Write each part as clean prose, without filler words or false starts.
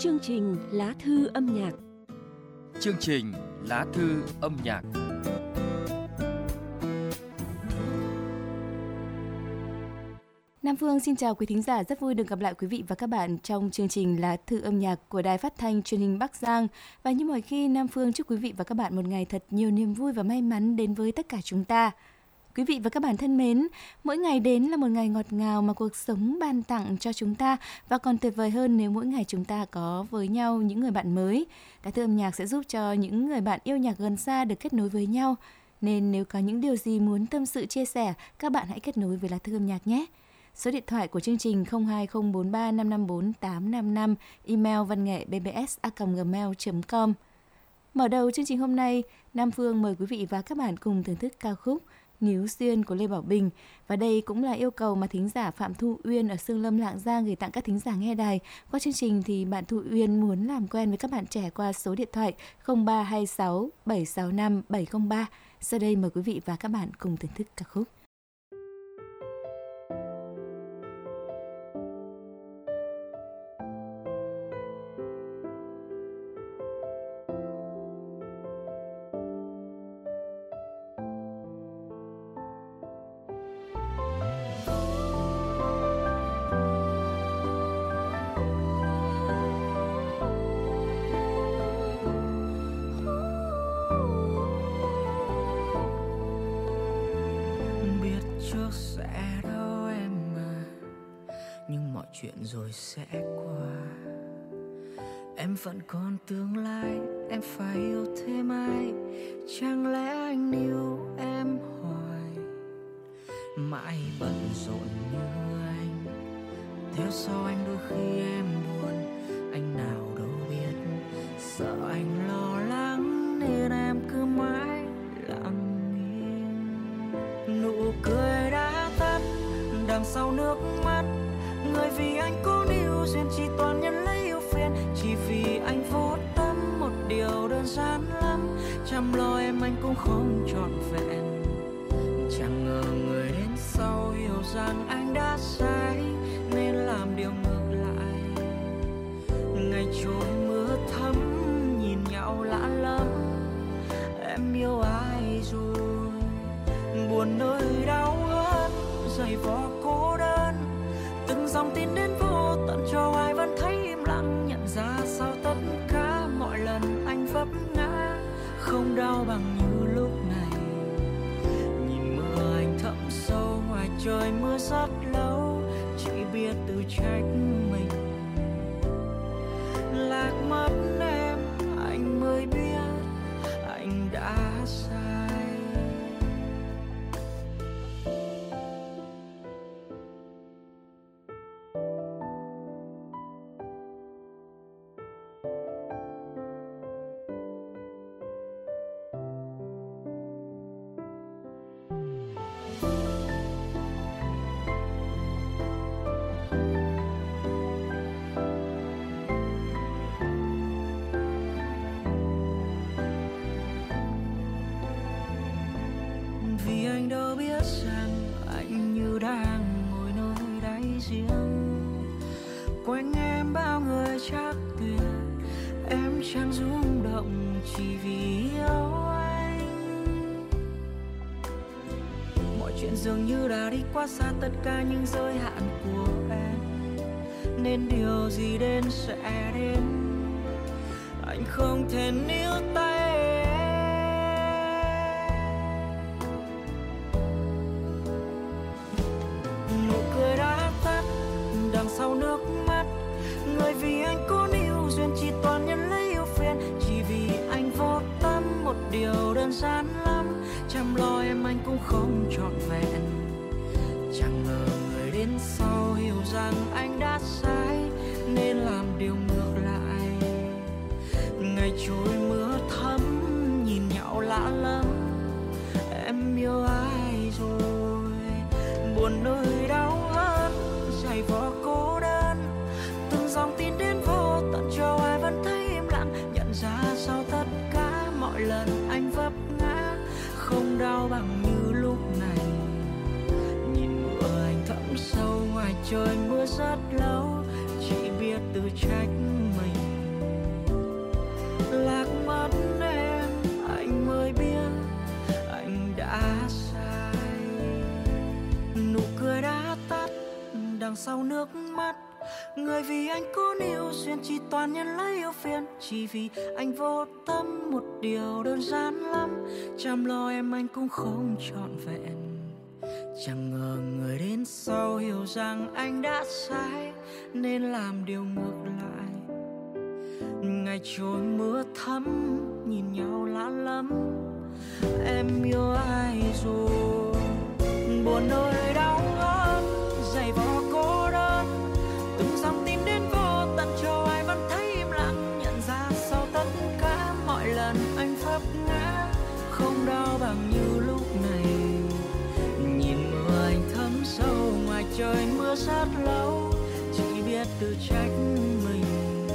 Chương trình Lá thư âm nhạc. Chương trình Lá thư âm nhạc. Nam Phương xin chào quý thính giả, rất vui được gặp lại quý vị và các bạn trong chương trình Lá thư âm nhạc của Đài Phát thanh Truyền hình Bắc Giang. Và như mọi khi, Nam Phương chúc quý vị và các bạn một ngày thật nhiều niềm vui và may mắn đến với tất cả chúng ta. Quý vị và các bạn thân mến, mỗi ngày đến là một ngày ngọt ngào mà cuộc sống ban tặng cho chúng ta, và còn tuyệt vời hơn nếu mỗi ngày chúng ta có với nhau những người bạn mới. Lá thư âm nhạc sẽ giúp cho những người bạn yêu nhạc gần xa được kết nối với nhau. Nên nếu có những điều gì muốn tâm sự chia sẻ, các bạn hãy kết nối với Lá thư âm nhạc nhé. Số điện thoại của chương trình 02043 554 855, email vannghaebbs@gmail.com. Mở đầu chương trình hôm nay, Nam Phương mời quý vị và các bạn cùng thưởng thức ca khúc Níu Duyên của Lê Bảo Bình. Và đây cũng là yêu cầu mà thính giả Phạm Thu Uyên ở Xương Lâm, Lạng Giang gửi tặng các thính giả nghe đài. Qua chương trình thì bạn Thu Uyên muốn làm quen với các bạn trẻ qua số điện thoại 0326 765 703. Sau đây mời quý vị và các bạn cùng thưởng thức ca khúc. Chuyện rồi sẽ qua. Em vẫn còn tương lai, em phải yêu thêm ai? Chẳng lẽ anh yêu em hoài, mãi bận rộn như anh, theo sau anh đôi khi em buồn. Anh nào đâu biết, sợ anh lo lắng nên em cứ mãi lặng im. Nụ cười đã tắt đằng sau nước mắt, người vì anh cố níu duyên chỉ toàn nhân lấy yêu phiền. Chỉ vì anh vô tâm một điều đơn giản lắm, chăm lo em anh cũng không trọn vẹn. Chẳng ngờ người đến sau hiểu rằng anh đã sai nên làm điều ngược lại. Ngày trôi mưa thấm nhìn nhau lạ lắm, em yêu ai rồi? Buồn nơi đau ớt dày vò cô đơn, từng dòng tin đến vô tận cho ai vẫn thấy im lặng. Nhận ra sau tất cả mọi lần anh vấp ngã không đau bằng như lúc này. Nhìn mưa anh thấm sâu ngoài trời mưa rất lâu, chỉ biết tự trách mình. Lạc mất em anh mới biết anh đã sai. Vì anh đâu biết rằng anh như đang ngồi nơi đáy giếng, quanh em bao người chắc tuyệt, em chẳng rung động chỉ vì yêu anh. Mọi chuyện dường như đã đi quá xa tất cả những giới hạn của em, nên điều gì đến sẽ đến, anh không thể níu tay em. Nụ cười đã tắt đằng sau nước mắt, người vì anh cố níu duyên chỉ toàn nhân lấy yêu phiền. Chỉ vì anh vô tâm một điều đơn giản lắm, chăm lo em anh cũng không trọn vẹn. Chẳng ngờ người đến sau hiểu rằng anh đã sai nên làm điều ngược lại. Ngày trôi mưa thấm nhìn nhau lạ lắm, em yêu ai rồi? Buồn nơi đau ớt dày vò cô đơn, từng dòng tin đến vô tận cho ai vẫn thấy im lặng. Nhận ra sau tất cả mọi lần anh vấp ngã không đau bằng như lúc này. Nhìn mưa anh thấm sâu ngoài trời mưa rất lâu, chỉ biết tự trách mình. mất em anh mới biết anh đã sai. Nụ cười đã tắt đằng sau nước mắt, người vì anh cố níu duyên chỉ toàn nhân lấy yêu phiền. Chỉ vì anh vô tâm một điều đơn giản lắm, chăm lo em anh cũng không trọn vẹn. Chẳng ngờ người đến sau hiểu rằng anh đã sai, nên làm điều ngược lại. Ngày trôi mưa thấm nhìn nhau lạ lắm, em yêu ai rồi. Buồn nơi đau ngón dày vò cô đơn, từng dòng tin đến vô tận cho ai vẫn thấy im lặng. Nhận ra sau tất cả mọi lần anh vấp ngã, không đau bằng như lúc này. Nhìn mưa anh thấm sâu ngoài trời mưa rất lâu, chỉ biết tự trách mình.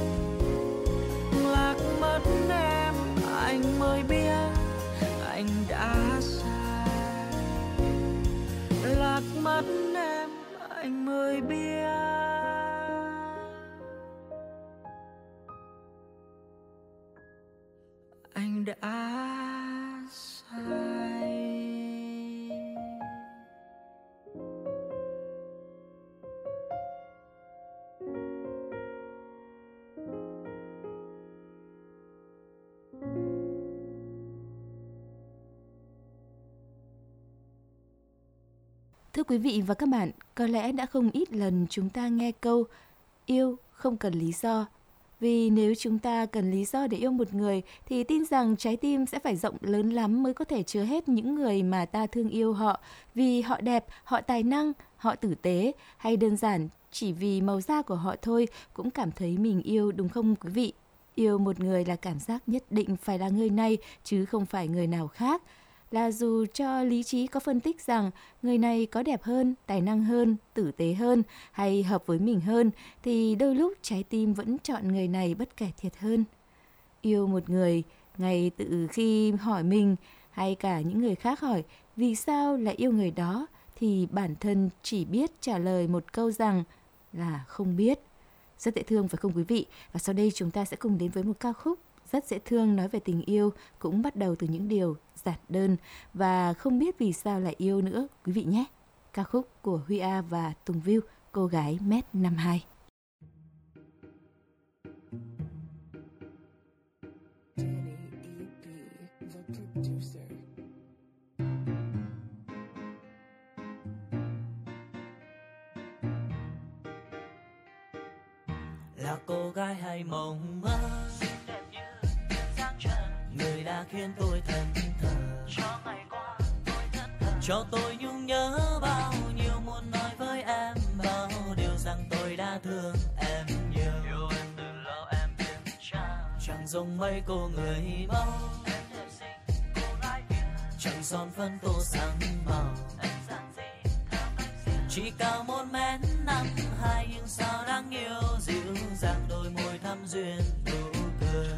Lạc mất em anh mới biết anh đã sai. Lạc mất em anh mới biết anh đã sai. Thưa quý vị và các bạn, có lẽ đã không ít lần chúng ta nghe câu yêu không cần lý do. Vì nếu chúng ta cần lý do để yêu một người thì tin rằng trái tim sẽ phải rộng lớn lắm mới có thể chứa hết những người mà ta thương yêu họ. Vì họ đẹp, họ tài năng, họ tử tế, hay đơn giản chỉ vì màu da của họ thôi cũng cảm thấy mình yêu, đúng không quý vị? Yêu một người là cảm giác nhất định phải là người này chứ không phải người nào khác. Là dù cho lý trí có phân tích rằng người này có đẹp hơn, tài năng hơn, tử tế hơn hay hợp với mình hơn, thì đôi lúc trái tim vẫn chọn người này bất kể thiệt hơn. Yêu một người, ngay từ khi hỏi mình hay cả những người khác hỏi vì sao lại yêu người đó, thì bản thân chỉ biết trả lời một câu rằng là không biết. Rất dễ thương phải không quý vị? Và sau đây chúng ta sẽ cùng đến với một ca khúc rất dễ thương nói về tình yêu, cũng bắt đầu từ những điều giản đơn và không biết vì sao lại yêu nữa quý vị nhé. Ca khúc của Huy A và Tùng View, Cô gái mét 52. Là cô gái hay mộng mơ, xinh đẹp như dáng trần, người đã khiến tôi thẫn thờ. Cho ngày qua tôi thẫn thờ, cho tôi nhung nhớ bao nhiêu, muốn nói với em bao điều rằng tôi đã thương em nhiều. Yêu em từ lâu em biết chẳng giống mấy cô người mẫu. Em đẹp xinh cô gái Việt, chẳng son phấn tô sáng màu. Em giản dị theo cách riêng, chỉ cao 1m52 nhưng sao đáng yêu, dịu dàng đôi môi thắm duyên nụ cười.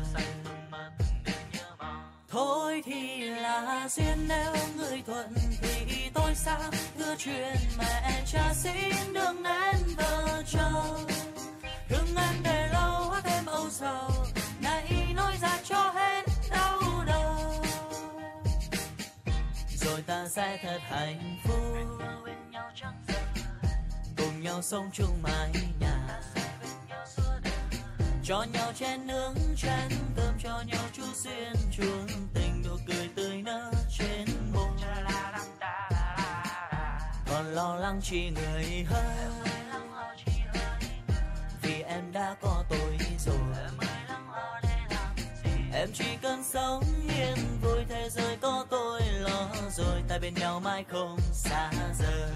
Thôi thì là duyên, nếu người thuận thì tôi sang đưa chuyện mẹ cha xin đừng nên vợ chồng. Thương em để lâu hát thêm âu sầu, này nói ra cho hết đau đầu. Rồi ta sẽ thật hạnh phúc, cùng nhau sống chung mái nhà, cho nhau chén nướng chén cơm, cho nhau chút duyên chuông tình, nụ cười tươi nở trên môi. Còn lo lắng chi người hơn, vì em đã có tôi rồi. Em chỉ cần sống yên vui, thế giới có tôi lo rồi, ta bên nhau mãi không xa rời.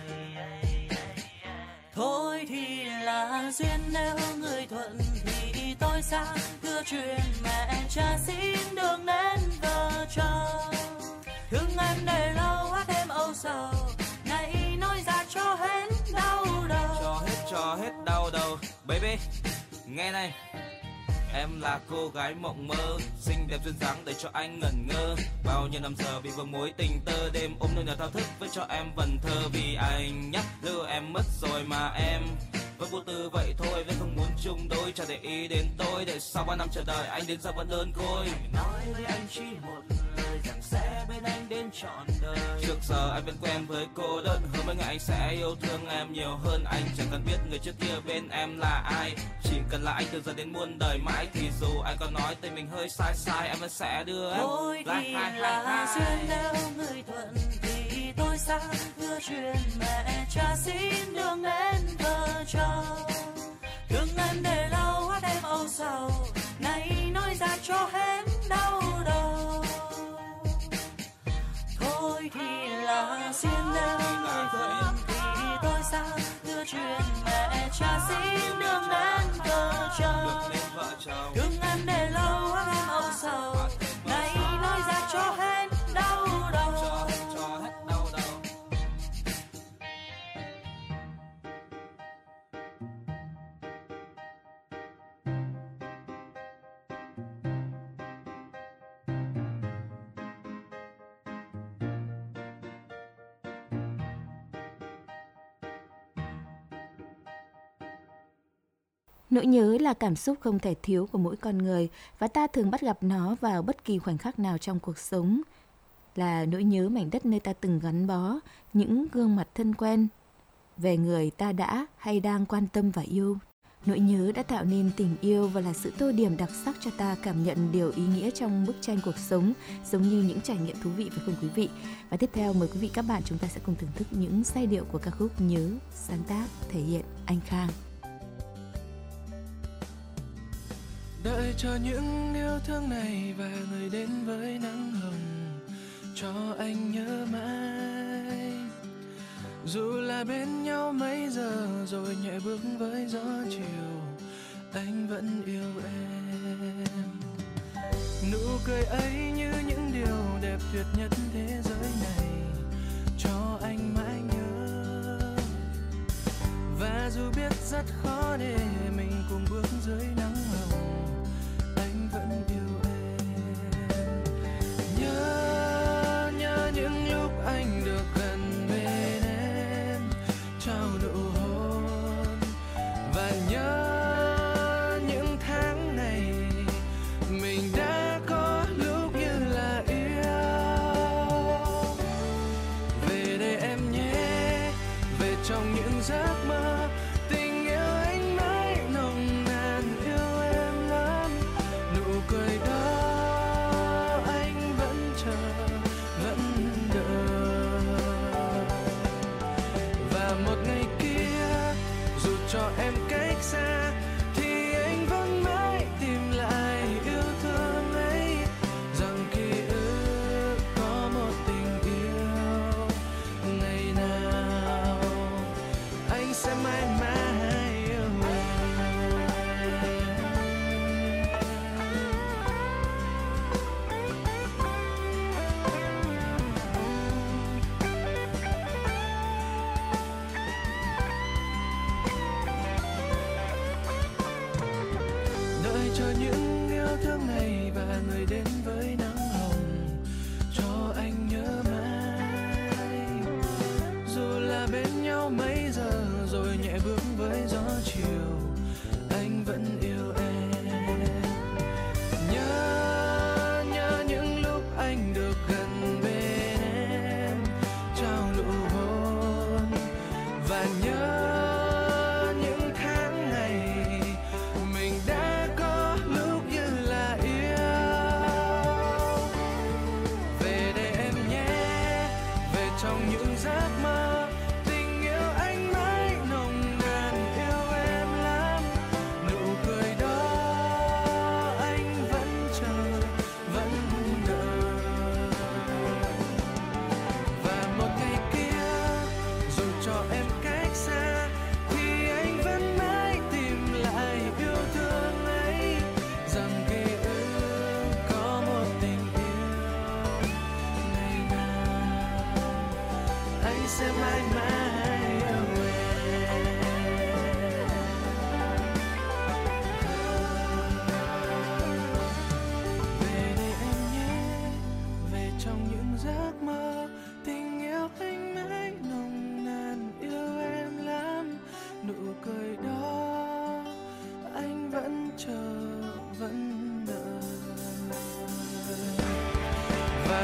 Thôi thì là duyên, nếu người thuận thì tôi sang đưa chuyện mẹ cha xin đừng nên vợ chồng. Thương em để lâu hát thêm âu sầu, này nói ra cho hết đau đầu. Cho hết đau đầu. Baby, nghe này, em là cô gái mộng mơ, xinh đẹp duyên dáng để cho anh ngẩn ngơ. Bao nhiêu năm giờ vì vương mối tình tơ, đêm ôm nơi nào thao thức với cho em vần thơ. Vì anh nhắc đưa em mất rồi mà em Vẫn vô tư vậy thôi, vẫn không muốn chung đôi, chẳng để ý đến tôi. Để sau 3 năm chờ đợi anh đến giờ vẫn đơn côi. Nói với anh chỉ một lời rằng sẽ bên anh đến trọn đời. Trước giờ anh vẫn quen với cô đơn, hứa mấy ngày anh sẽ yêu thương em nhiều hơn. Anh chẳng cần biết người trước kia bên em là ai, chỉ cần là anh từ giờ đến muôn đời mãi. Thì dù anh có nói tên mình hơi sai sai, em vẫn sẽ đưa em thôi thì là duyên, nếu người thuận thì tôi sang hứa chuyện mẹ cha xin đường đến vợ chồng. Thương em để lâu hát em âu sầu, nay nói ra cho hết đau đầu. Thôi thì là duyên, nếu người thuận thì tôi sang hứa chuyện mẹ cha xin đường đến vợ chồng. Thương em để lâu hát em âu sầu, nay nói ra cho hết đau đầu. Nỗi nhớ là cảm xúc không thể thiếu của mỗi con người và ta thường bắt gặp nó vào bất kỳ khoảnh khắc nào trong cuộc sống. Là nỗi nhớ mảnh đất nơi ta từng gắn bó, những gương mặt thân quen, về người ta đã hay đang quan tâm và yêu. Nỗi nhớ đã tạo nên tình yêu và là sự tô điểm đặc sắc cho ta cảm nhận điều ý nghĩa trong bức tranh cuộc sống, giống như những trải nghiệm thú vị phải không quý vị? Và tiếp theo mời quý vị các bạn chúng ta sẽ cùng thưởng thức những giai điệu của ca khúc Nhớ, sáng tác thể hiện Anh Khang. Đợi cho những yêu thương này và người đến với nắng hồng, cho anh nhớ mãi. Dù là bên nhau mấy giờ rồi nhẹ bước với gió chiều, anh vẫn yêu em. Nụ cười ấy như những điều đẹp tuyệt nhất thế giới này, cho anh mãi nhớ. Và dù biết rất khó để mình cùng bước dưới nắng hồng, anh vẫn yêu em. Nhớ những lúc anh được gần bên em, trao nụ hôn. Và nhớ những tháng này mình đã có lúc như là yêu. Về đây em nhé, về trong những giấc mơ, tình yêu anh mãi nồng nàn, yêu em lắm. Nụ cười đó anh vẫn chờ, vẫn đợi. Và một ngày kia, dù cho em cách xa, thì anh vẫn mãi tìm lại yêu thương ấy. Rằng ký ức có một tình yêu, ngày nào anh sẽ mãi mãi yêu em. Đợi cho những yêu thương này và người đến với nắng hồng, cho anh nhớ mãi. Dù là bên nhau mấy giờ rồi nhẹ bước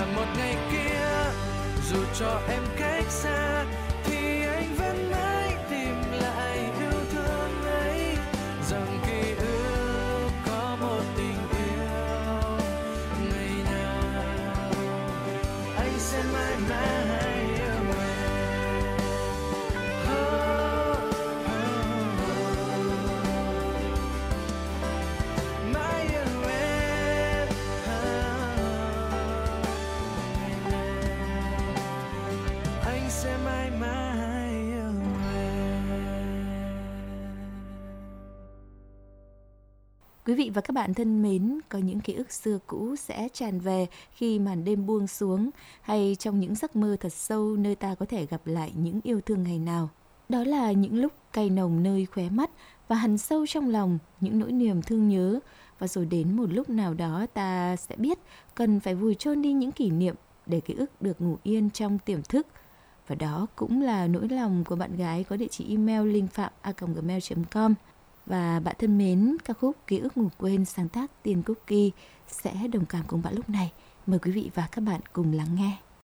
là một ngày kia, dù cho em cách xa thì anh vẫn mãi tìm lại yêu thương ấy. Rằng ký ức có một tình yêu, ngày nào anh sẽ mãi mãi yêu em. Mãi yêu em. Anh sẽ mãi mãi yêu em. Quý vị và các bạn thân mến, có những ký ức xưa cũ sẽ tràn về khi màn đêm buông xuống, hay trong những giấc mơ thật sâu nơi ta có thể gặp lại những yêu thương ngày nào. Đó là những lúc cay nồng nơi khóe mắt và hằn sâu trong lòng những nỗi niềm thương nhớ. Và rồi đến một lúc nào đó ta sẽ biết cần phải vùi chôn đi những kỷ niệm để ký ức được ngủ yên trong tiềm thức. Và đó cũng là nỗi lòng của bạn gái có địa chỉ email linhpham@gmail.com. Và bạn thân mến, ca khúc Ký ức ngủ quên sáng tác Tiên Cookie sẽ đồng cảm cùng bạn lúc này. Mời quý vị và các bạn cùng lắng nghe.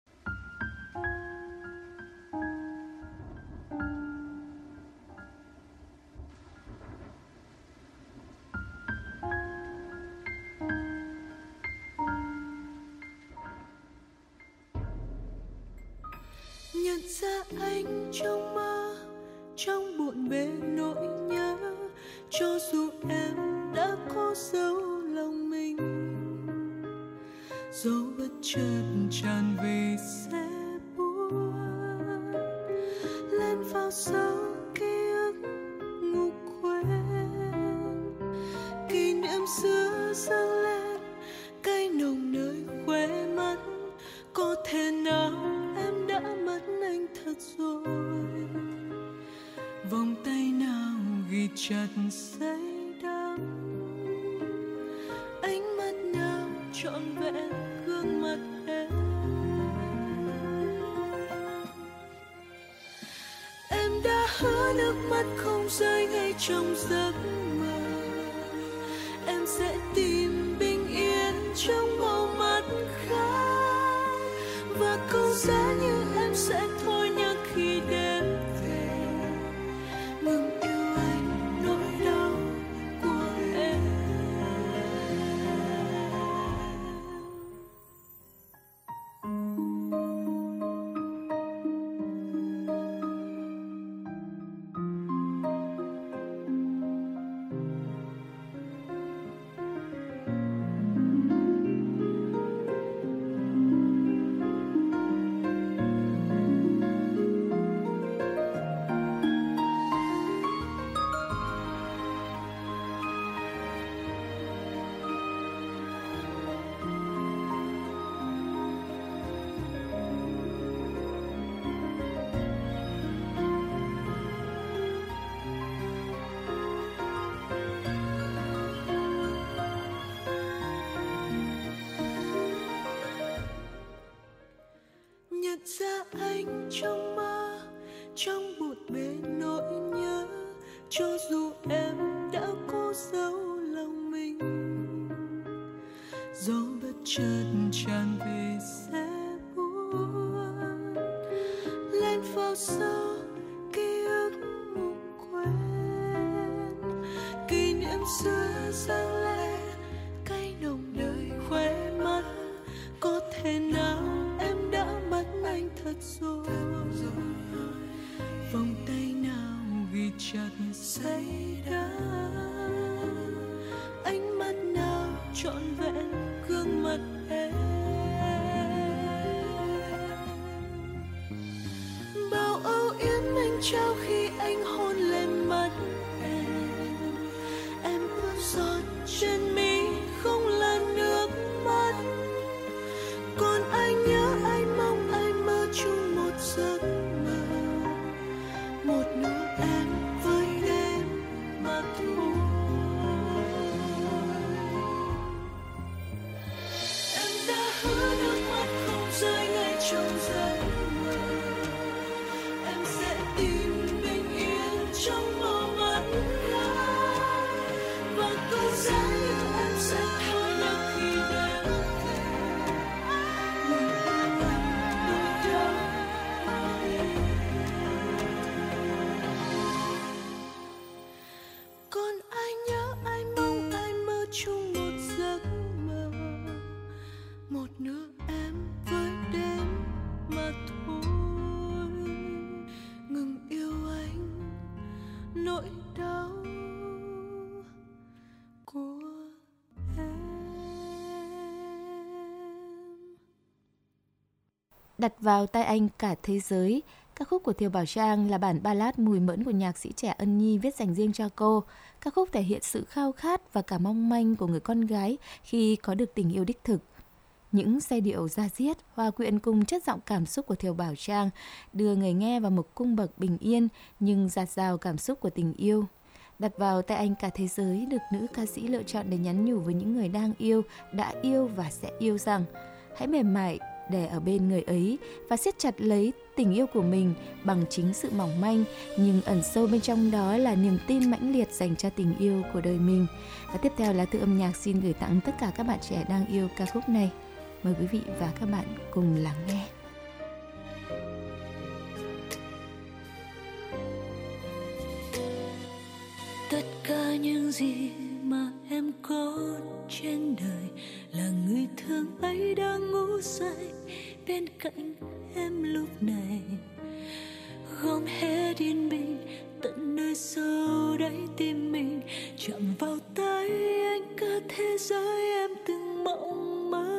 Nhận ra anh trong mơ, trong bộn bề nỗi nhớ, cho dù em đã có dấu lòng mình, dẫu bất chợt tràn về sẽ buồn lên vào sâu ký ức ngủ quên. Kỷ niệm xưa dâng lên cay nồng nơi khóe mắt, có thể nào em đã mất anh thật rồi. Vòng tay nào ghi chặt say đắm, ánh mắt nào trọn vẹn gương mặt em. Em đã hứa nước mắt không rơi ngay trong giấc mơ, em sẽ tìm bình yên trong màu mắt khác. Và câu giá như em sẽ thôi nhắc khi đêm về, ngừng yêu anh nỗi đau của em. Nhận ra anh trong mơ, trong bộn bề nỗi nhớ, cho dù em đã có dấu lòng mình, dẫu bất chợt tràn về sẽ buồn lên vào sâu ký ức ngủ quên. Kỷ niệm xưa dâng lên cay nồng nơi khóe mắt, có thể nào em đã mất anh thật rồi. Vòng tay nào ghi chặt say đắm, ánh mắt nào trọn vẹn gương mặt em. Bao âu yếm anh trao khi anh hôn lên mắt em ướt giọt trên mi không là nước mắt. Còn anh nhớ, anh mong, anh mơ chung một giấc mơ, một nỗi em với đêm mà thôi. Đặt vào tay anh cả thế giới. Ca khúc của Thiều Bảo Trang là bản ballad mùi mẫn của nhạc sĩ trẻ Ân Nhi viết dành riêng cho cô. Ca khúc thể hiện sự khao khát và cả mong manh của người con gái khi có được tình yêu đích thực. Những giai điệu da diết, hòa quyện cùng chất giọng cảm xúc của Thiều Bảo Trang đưa người nghe vào một cung bậc bình yên nhưng dạt dào cảm xúc của tình yêu. Đặt vào tay anh cả thế giới được nữ ca sĩ lựa chọn để nhắn nhủ với những người đang yêu, đã yêu và sẽ yêu rằng hãy mềm mại để ở bên người ấy và siết chặt lấy tình yêu của mình bằng chính sự mỏng manh, nhưng ẩn sâu bên trong đó là niềm tin mãnh liệt dành cho tình yêu của đời mình. Và tiếp theo là Thư Âm Nhạc xin gửi tặng tất cả các bạn trẻ đang yêu ca khúc này. Mời quý vị và các bạn cùng lắng nghe. Tất cả những gì mà em có trên đời là người thương ấy đang ngủ say bên cạnh em lúc này. Gom hết yên bình tận nơi sâu đáy tim mình, chạm vào tay anh cả thế giới em từng mộng mơ.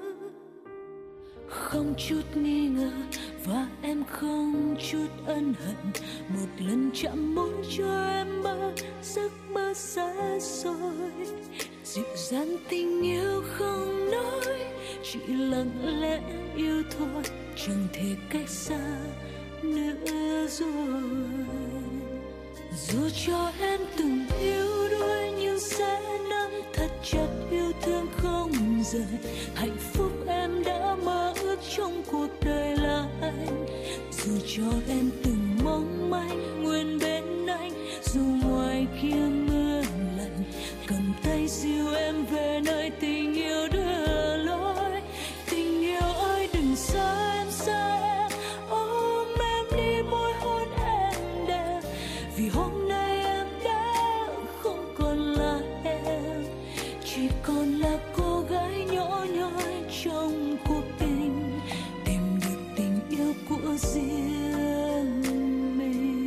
Không chút nghi ngờ và em không chút ân hận, một lần chạm môi cho em mơ giấc mơ xa xôi. Dịu dàng tình yêu không nói, chỉ lặng lẽ yêu thôi, chẳng thể cách xa nữa rồi. Dù cho em từng yếu đuối nhưng sẽ nắm thật chặt yêu thương không rời. Hạnh phúc em đã mơ ước trong cuộc đời là anh. Dù cho em từng mong manh nguyện bên anh, dù ngoài kia mưa lạnh, cầm tay dìu em về nơi tình yêu đưa lối. Tình yêu ơi đừng xa em, xa em, ôm em đi môi hôn em đẹp. Vì hôm nay em đã không còn là em, chỉ còn là cô gái nhỏ nhoi trong cuộc tình, tìm được tình yêu của riêng mình.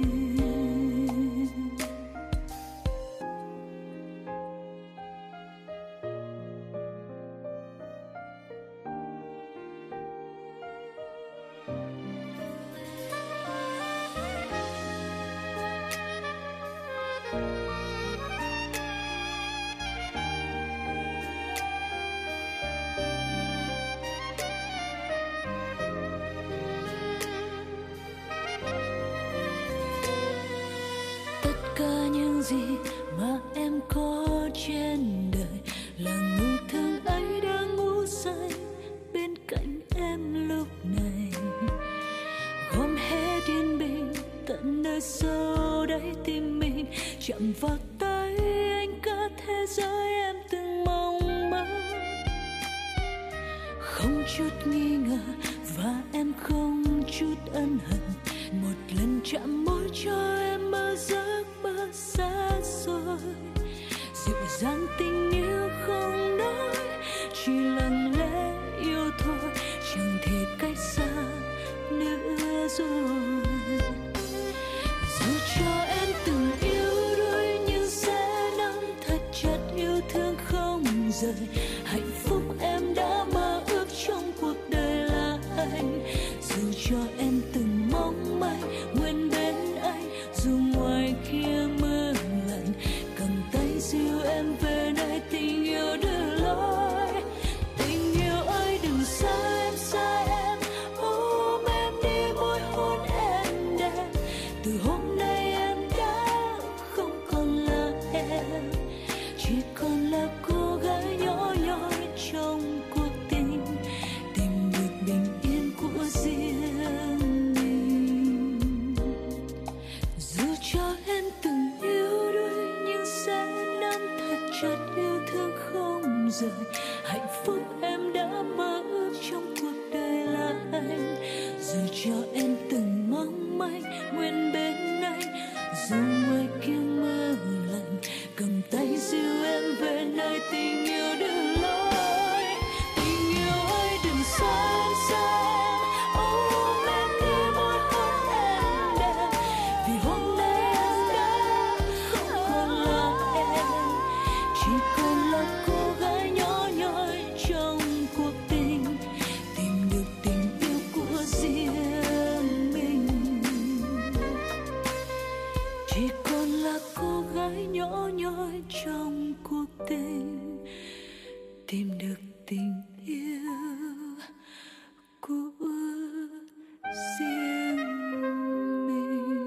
Gì mà em có trên đời là người thương ấy đang ngủ say bên cạnh em lúc này. Gom hết yên bình tận nơi sâu đáy tim mình, chạm vào tay anh cả thế giới em từng mong mơ. Không chút nghi ngờ và em không chút ân hận, một lần chạm môi cho em mơ giấc mơ xa xôi. Dịu dàng tình yêu không nói, chỉ lặng lẽ yêu thôi, chẳng thể cách xa nữa rồi. Dù cho em từng yếu đuối nhưng sẽ nắm thật chặt yêu thương không rời. Hạnh phúc em đã mơ ước trong cuộc đời là anh. Dù cho em từng mong manh nguyện bên anh, dù ngoài kia mưa lạnh, cầm tay dìu em về nơi tình yêu đưa lối. Tình yêu ơi đừng xa em, xa em, ôm em đi môi hôn em đẹp. Từ hôm nay em đã không còn là em, chỉ còn là cô gái nhỏ nhoi trong cuộc tình, tìm được bình yên của riêng mình. Dù cho em từng yếu đuối nhưng sẽ nắm thật chặt yêu thương không rời. Hạnh phúc em đã mơ ước trong cuộc đời là anh. Dù cho em từng mong manh nguyện bên anh, dù ngoài kia mưa lạnh, cầm tay dìu em về nơi tình yêu đưa lối. Tình yêu ơi đừng xa em, xa em, ôm em đi môi hôn em đẹp. Vì hôm nay em đã không còn là em, chỉ còn là cô gái nhỏ nhoi trong cuộc tình, tìm được tình yêu của chỉ còn là cô gái nhỏ nhoi trong cuộc tình, tìm được tình yêu của riêng mình.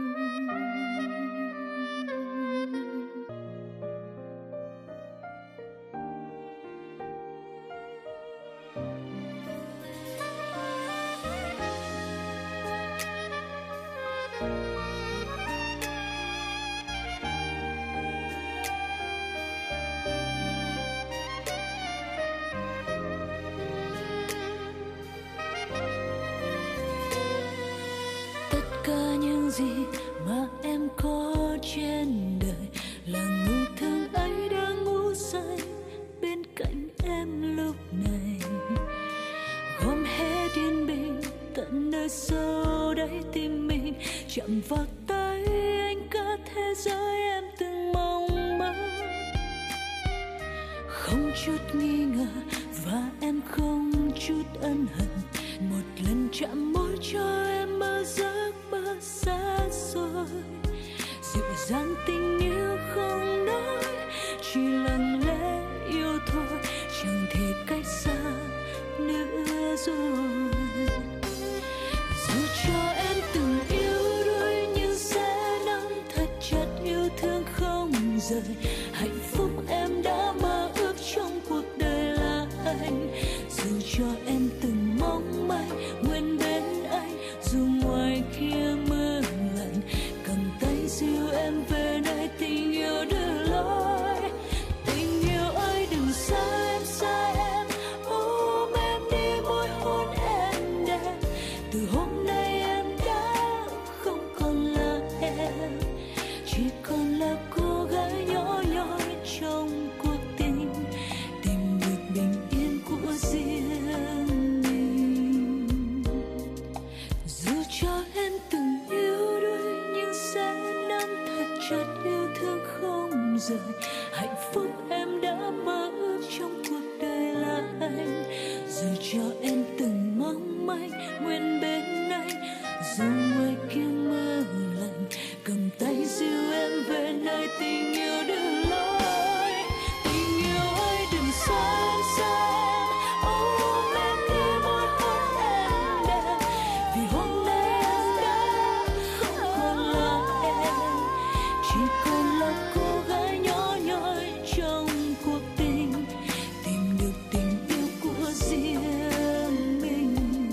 Gì mà em có trên đời là người thương ấy đã ngủ say bên cạnh em lúc này, gom hết yên bình tận nơi sâu đáy tim mình, chạm vào tay anh cả thế giới em từng mong mơ, không chút nghi ngờ và em không chút ân hận, một lần chạm môi cho em mơ giấc mơ xa xôi, dịu dàng tình yêu không nói, chỉ lặng lẽ yêu thôi, chẳng thể cách xa nữa rồi. Dù cho em từng yếu đuối nhưng sẽ nắm thật chặt yêu thương không rời, hạnh phúc em đã mơ ước trong cuộc đời là anh. Dù cho em từng mong manh nguyện bên anh, dù ngoài kia mưa lạnh, cầm tay dìu em về nơi tình yêu đưa lối. Tình yêu ơi đừng xa em, ôm em đi môi hôn em đẹp. Từ hôm nay em đã không còn là em, chỉ còn là cô gái nhỏ nhoi trong cuộc tình, tìm được bình yên của riêng mình. Dù cho em từng yếu đuối nhưng sẽ nắm thật chặt yêu thương không rời, hạnh phúc em đã mơ ước trong cuộc đời là anh. Dù cho em từng mong manh nguyện bên anh, dù ngoài kia mưa lạnh, cầm tay dìu em về nơi tình yêu đưa lối. Tình yêu ơi đừng xa em, ôm em đi môi hôn em đẹp. Vì hôm nay em đã không còn là em, chỉ còn là cô gái nhỏ nhoi trong cuộc tình, tìm được tình yêu của riêng mình.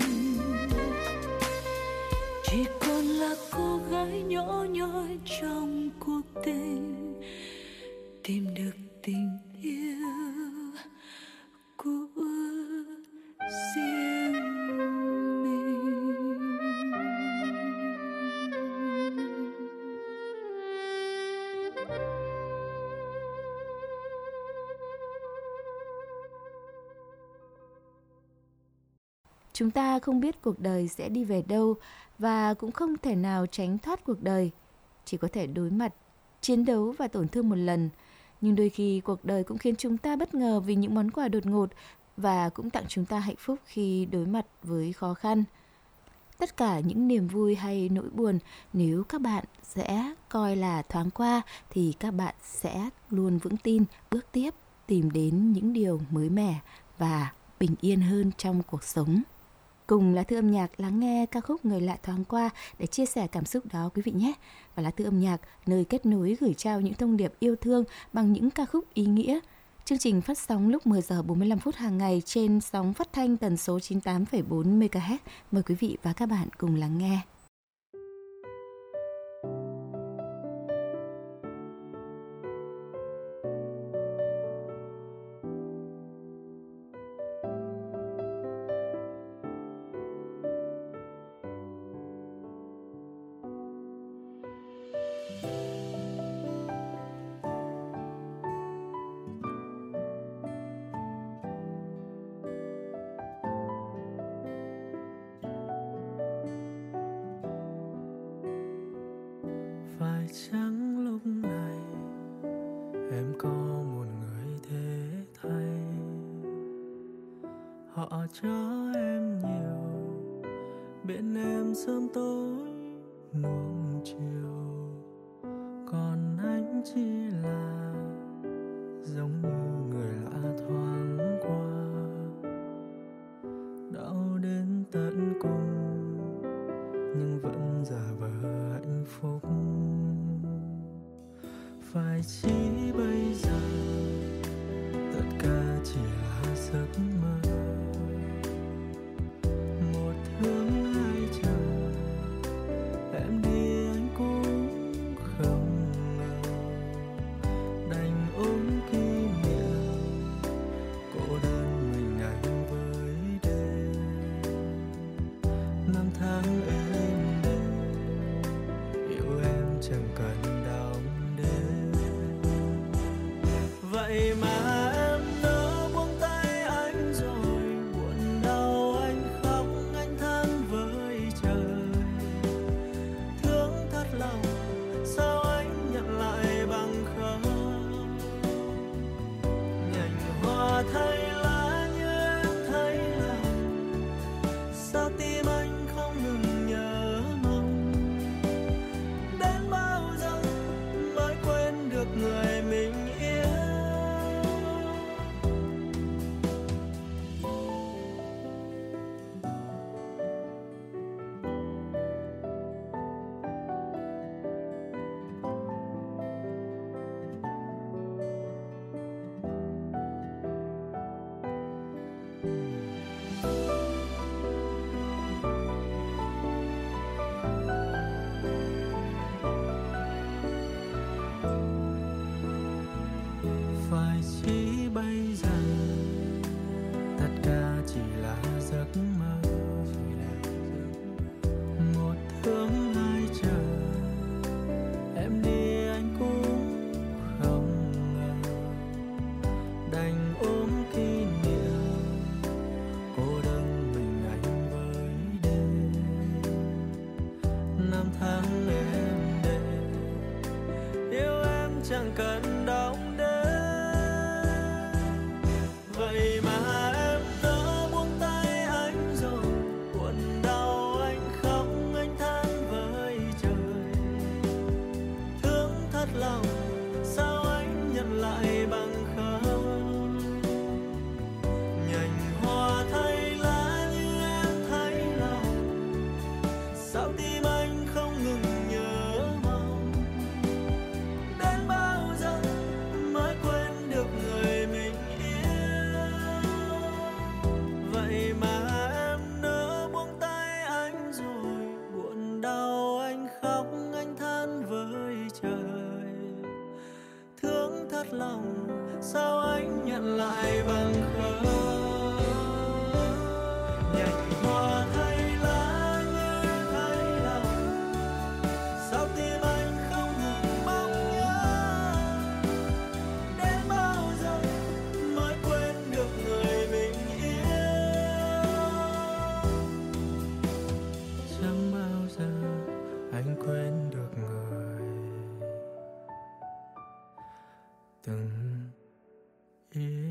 Chỉ còn là cô gái nhỏ nhoi trong cuộc tình, tìm được tình yêu của riêng mình. Chúng ta không biết cuộc đời sẽ đi về đâu và cũng không thể nào tránh thoát cuộc đời. Chỉ có thể đối mặt, chiến đấu và tổn thương một lần. Nhưng đôi khi cuộc đời cũng khiến chúng ta bất ngờ vì những món quà đột ngột và cũng tặng chúng ta hạnh phúc khi đối mặt với khó khăn. Tất cả những niềm vui hay nỗi buồn, nếu các bạn sẽ coi là thoáng qua thì các bạn sẽ luôn vững tin, bước tiếp, tìm đến những điều mới mẻ và bình yên hơn trong cuộc sống. Cùng Lá Thư âm nhạc lắng nghe ca khúc Người lạ thoáng qua để chia sẻ cảm xúc đó quý vị nhé. Và Lá Thư âm nhạc, nơi kết nối gửi trao những thông điệp yêu thương bằng những ca khúc ý nghĩa. Chương trình phát sóng lúc 10 giờ 45 phút hàng ngày trên sóng phát thanh tần số 98,4 MHz. Mời quý vị và các bạn cùng lắng nghe. Phải chăng lúc này em có một người thế thay, họ cho em nhiều, bên em sớm tối nuông chiều, chỉ là giống như người lạ thoáng qua, đau đến tận cùng nhưng vẫn giả vờ hạnh phúc. Phải chỉ bây giờ tất cả chỉ là giấc mơ, một thương hai chờ, em đi anh cũng không ngờ, đành ôm kỷ niệm cô đơn mình anh với đêm. Năm tháng êm đềm yêu em chẳng cần đong đếm. Vậy mà em nỡ buông tay anh rồi, buồn đau anh khóc anh than với trời. Thương thật lòng sao anh nhận lại bằng không, nhành hoa thay lá như em thấy lòng, sao tim anh không ngừng nhớ mong. Đến bao giờ mới quên được người mình yêu. Phải chỉ bây giờ tất cả chỉ là giấc mơ, một thương hai chờ, em đi anh cũng không ngờ, đành ôm kỷ niệm cô đơn mình anh với đêm. Năm tháng êm đềm yêu em chẳng cần đong đếm. Vậy mà em nỡ buông tay anh rồi, buồn đau anh khóc anh than với trời. Thương thật lòng sao anh nhận lại bằng không, nhành hoa thay lá như em thấy lòng, sao tim anh không ngừng nhớ mong. Đến bao giờ mới quên được người mình yêu. Vậy mà em nỡ buông tay anh rồi, buồn đau anh khóc anh than với trời. Thương thật lòng sao anh nhận lại bằng không, nhành hoa thay lá như thấy lòng, sao tim anh không ngừng mong nhớ. Đến bao giờ mới quên được người mình yêu. Chẳng bao giờ anh quên được người từng yêu.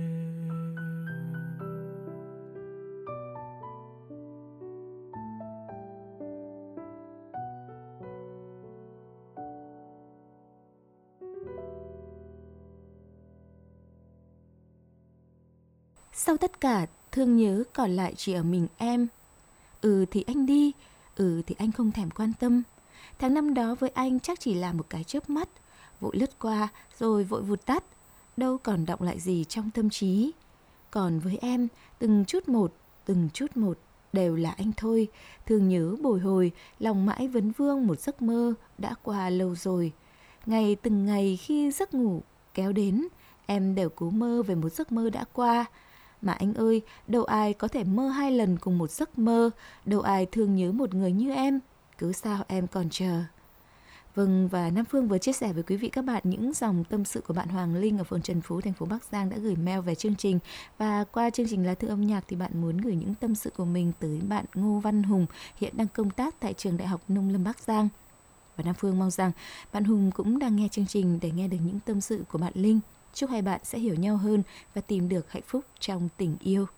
Sau tất cả, thương nhớ còn lại chỉ ở mình em. Thì anh đi, thì anh không thèm quan tâm. Tháng năm đó với anh chắc chỉ là một cái chớp mắt, vội lướt qua rồi vội vụt tắt, đâu còn đọng lại gì trong tâm trí. Còn với em, từng chút một đều là anh thôi. Thương nhớ bồi hồi, lòng mãi vấn vương một giấc mơ đã qua lâu rồi. Từng ngày khi giấc ngủ kéo đến, em đều cố mơ về một giấc mơ đã qua. Mà anh ơi, đâu ai có thể mơ 2 lần cùng một giấc mơ, đâu ai thương nhớ một người như em, cứ sao em còn chờ. Vâng, và Nam Phương vừa chia sẻ với quý vị các bạn những dòng tâm sự của bạn Hoàng Linh ở phường Trần Phú, thành phố Bắc Giang đã gửi mail về chương trình. Và qua chương trình Lá Thư Âm Nhạc thì bạn muốn gửi những tâm sự của mình tới bạn Ngô Văn Hùng, hiện đang công tác tại trường Đại học Nông Lâm Bắc Giang. Và Nam Phương mong rằng bạn Hùng cũng đang nghe chương trình để nghe được những tâm sự của bạn Linh. Chúc hai bạn sẽ hiểu nhau hơn và tìm được hạnh phúc trong tình yêu.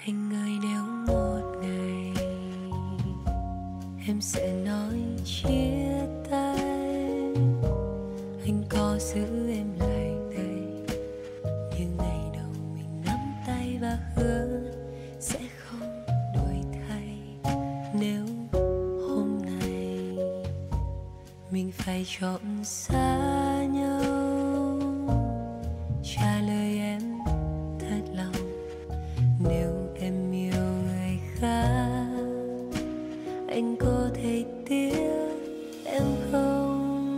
Anh ơi, nếu một ngày em sẽ nói chia tay, anh có giữ em lại đây như ngày đầu mình nắm tay và hứa sẽ không đổi thay. Nếu hôm nay mình phải chọn xa nhau, trả lời em thật lòng. Nếu em yêu người khác, anh có thể tiếc em không?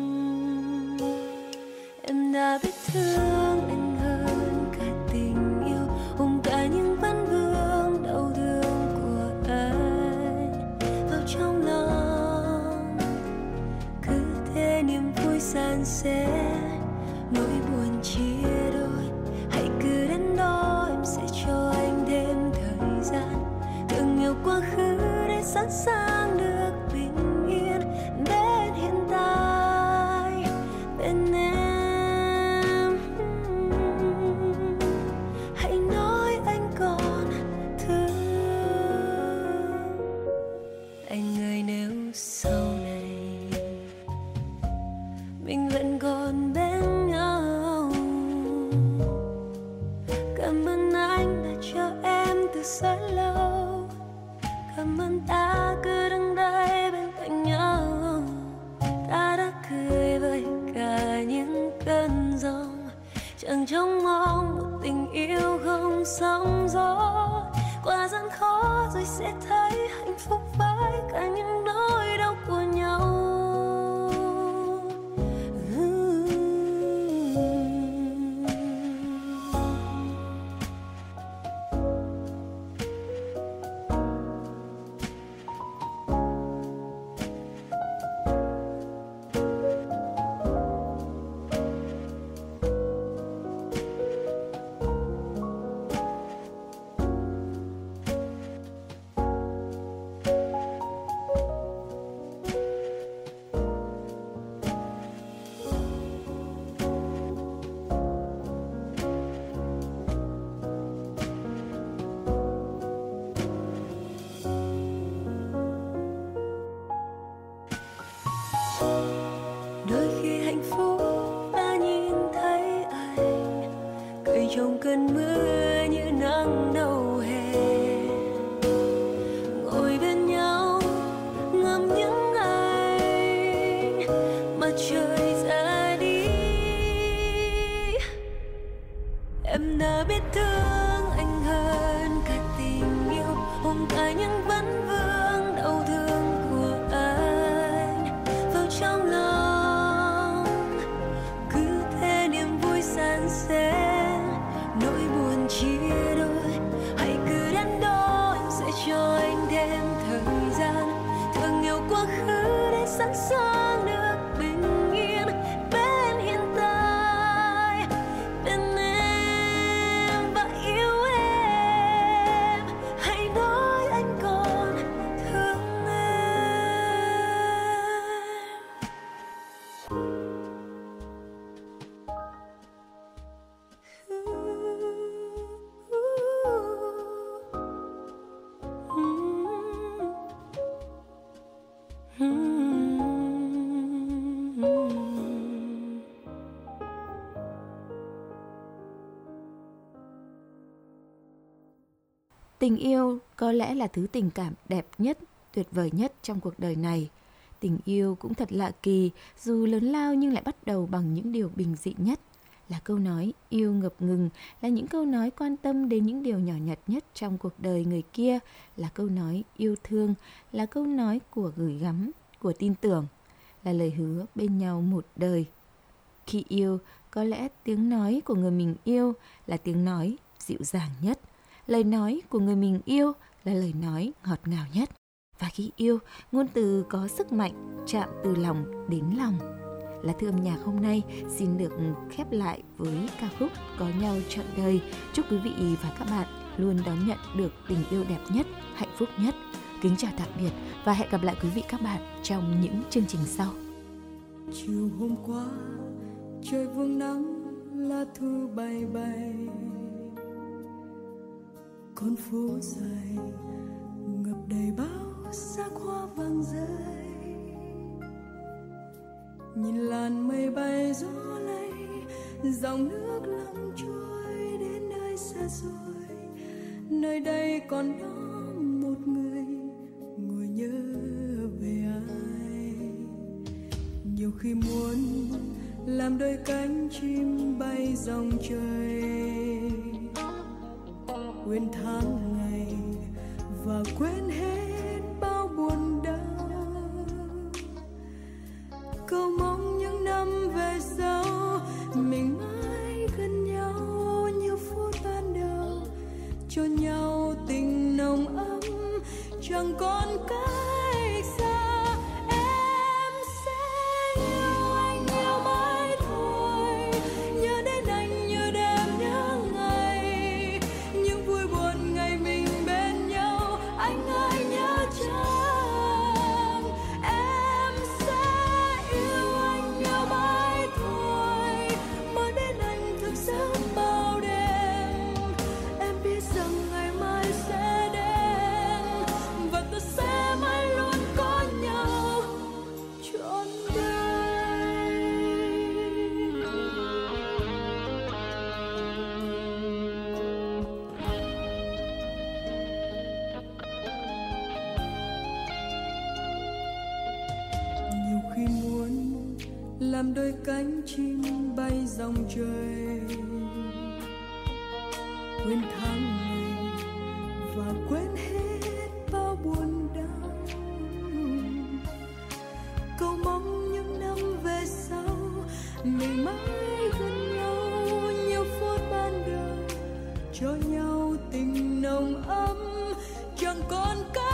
Em đã biết thương anh hơn cả tình yêu, ôm cả những vấn vương đau thương của anh vào trong lòng. Cứ thế niềm vui san sẻ, nỗi buồn chia đôi. Hãy cứ đến đó, em sẽ cho anh thêm thời gian. Thương yêu quá khứ để sẵn sàng được bình yên đến hiện tại bên em. Hãy nói anh còn thương anh ơi, nếu sau này mình vẫn còn bên nhau. Cảm ơn anh đã cho em từ rất lâu. Cảm ơn ta cứ đứng đây bên cạnh nhau. Ta đã cười với cả những cơn gió, chẳng trông mong một tình yêu không sóng gió. Qua gian khó rồi sẽ thấy hạnh phúc với cả những nỗi đau của nhau. Đôi khi hạnh phúc đã nhìn thấy anh cười trong cơn mưa như nắng đầu hè, ngồi bên nhau ngắm những ngày mặt trời ra đi. Em đã biết thương anh hơn cả tình yêu, ôm cả những vấn vương đau thương của anh vào trong lòng. Cứ thế niềm vui san sẻ, nỗi buồn chia đôi. Hãy cứ đến đó, em sẽ cho anh thêm thời gian. Thương yêu quá khứ để sẵn sàng được bình yên bên hiện tại bên em và yêu em. Hãy nói anh còn thương em. Tình yêu có lẽ là thứ tình cảm đẹp nhất, tuyệt vời nhất trong cuộc đời này. Tình yêu cũng thật lạ kỳ, dù lớn lao nhưng lại bắt đầu bằng những điều bình dị nhất. Là câu nói yêu ngập ngừng, là những câu nói quan tâm đến những điều nhỏ nhặt nhất trong cuộc đời người kia, là câu nói yêu thương, là câu nói của gửi gắm, của tin tưởng, là lời hứa bên nhau một đời. Khi yêu, có lẽ tiếng nói của người mình yêu là tiếng nói dịu dàng nhất. Lời nói của người mình yêu là lời nói ngọt ngào nhất. Và khi yêu, ngôn từ có sức mạnh chạm từ lòng đến lòng. Lá thư âm nhạc hôm nay xin được khép lại với ca khúc Có nhau trọn đời. Chúc quý vị và các bạn luôn đón nhận được tình yêu đẹp nhất, hạnh phúc nhất. Kính chào tạm biệt và hẹn gặp lại quý vị các bạn trong những chương trình sau. Chiều hôm qua trời vương nắng, lá thư bay bay. con phố dài ngập đầy bao sắc hoa vàng rơi. Nhìn làn mây bay gió lay, dòng nước lặng trôi đến nơi xa xôi. Nơi đây còn đó một người ngồi nhớ về ai. Nhiều khi muốn làm đôi cánh chim bay dòng trời, quên tháng ngày và quên hết bao buồn đau. Cầu mong những năm về sau mình mãi gần nhau như phút ban đầu, cho nhau tình nồng ấm chẳng còn cách xa. Em sẽ yêu anh yêu mãi thôi, nhớ đến anh như đêm nhớ ngày, những vui buồn ngày mình bên nhau anh ơi nhớ chăng. Em sẽ yêu anh yêu mãi thôi, mơ đến anh thức giấc bao đêm. Em biết rằng ngày mai sẽ đến và ta sẽ mãi luôn có nhau trọn đời. Nhiều khi muốn làm đôi cánh chim bay dòng trời, quên tháng ngày và quên hết bao buồn đau. Cầu mong những năm về sau mình mãi gần nhau như phút ban đầu, cho nhau tình nồng ấm chẳng còn cách